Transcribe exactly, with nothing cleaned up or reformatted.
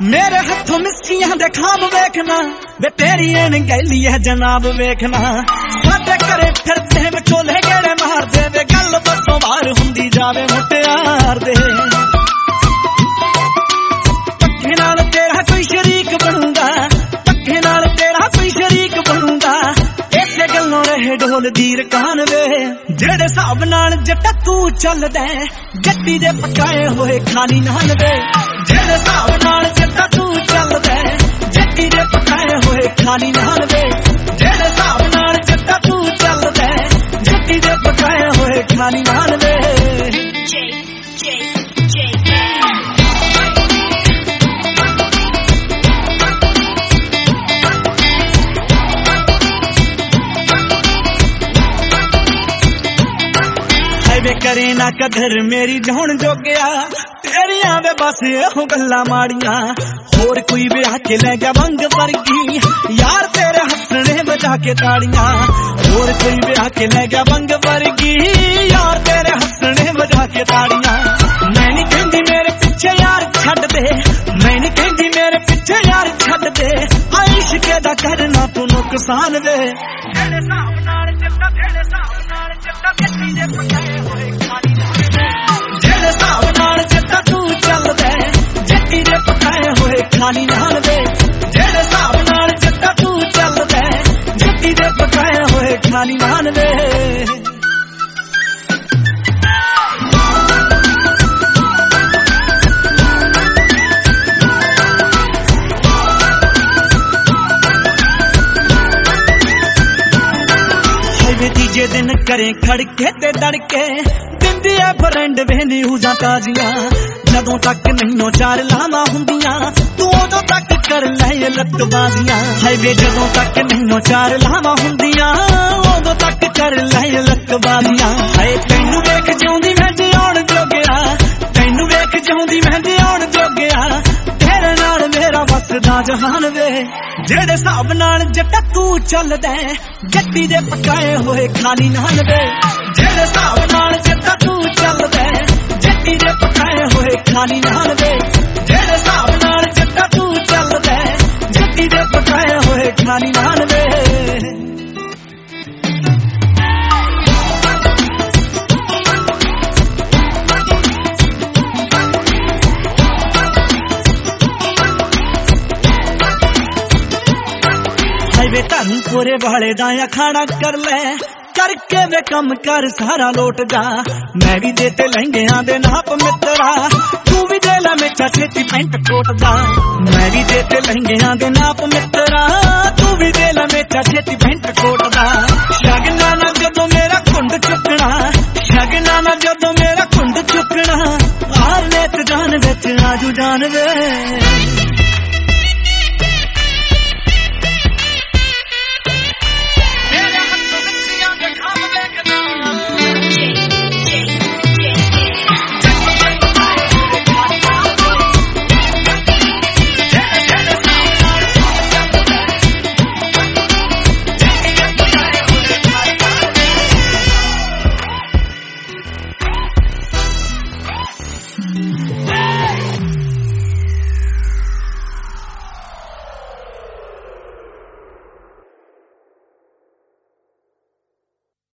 मेरे हथों मिस्कियां दे खाब वेखना वे तेरी एन गैली है जनाब वेखना साडे घरे फिरदे विचोले गेड़े मार दे वे गल बसों बाहर हुंदी जावे मुटियार दे पक्के नाल तेरा कोई शरीक बनूंगा पक्के नाल तेरा कोई शरीक बनूंगा इसे गल्लों रहे ढोल दी रकान वे जेड़े हिसाब नाल जट्टा तू चलदा जट्टी दे पकाए होए खाली नाल वे जेड़े हिसाब नाल जट्टा तू चलदा जट्टी दे पकाए होए खाली नाल वे जेड़े हिसाब नाल जट्टा तू चलदा जट्टी दे पकाए होए खाली नाल वे वे करे ना कदर मेरी जान जो गया तेरिया वे बस एहो गल्ला माड़ियां होर कोई ब्याह के ले गया वंग वर्गी यार तेरे हंसने बजा के ताड़ियां होर कोई ब्याह के ले गया वंग वर्गी यार तेरे हंसने बजा के ताड़ियां मैं नहीं कहंदी मेरे पीछे यार छड़ दे मैं नहीं कहंदी मेरे पीछे यार छड़ दे इश्क दा करना तू नुकसान वे तेरे साहब नाल चलदा तेरे साहब नाल चलदा जट्टी दे पकाए होए खाली जेड़े हिसाब नाल जट्टा तू चलदा जट्टी दे पकाए होए खाली नाल वे जेड़े हिसाब नाल जट्टा तू चलदा जट्टी दे पकाए होए खाली नाल वे तीजे दिन करे खड़के ते दड़के दिंदी है फ्रेंड वेंदी हुजा ताजियां जदों तक नैनो चार लावा हुंदियां तू उदों तक कर ले लतबाजियां हाय वे जदों तक नैनो चार लावा हुंदियां उदों तक कर ले लतबाजियां हाय तैनू वेख जिउंदी मैं जिउण जोगिया तैनू वेख जिउंदी मैं जिउण जोगिया तेरे नाल मेरा वसदा जहान वे जेड़े हिसाब नाल जट्टा तू चलदा जट्टी दे पकाए होए खाली नाल वे जेड़े हिसाब नाल जट्टा तू चलदा जट्टी दे पकाए होए खाली नाल वे जेड़े हिसाब नाल जट्टा तू चलदा जट्टी दे पकाए होए खाली नाल वे वे धर्मपुरे वाले दा अखाड़ा कर ले करके वे कम कर सारा लोट जा मैं भी देते लहंगियां दे नाप मित्रा तू भी दे ला मेरा छेती पैंट कोट दा मैं भी देते लहंगियां दे नाप मित्रा तू भी दे ला मेरा छेती पैंट कोट दा शगना ना जदों मेरा कुंड चुकना शगना ना जदों मेरा कुंड चुकना हार लेत जान विच आजू जान वे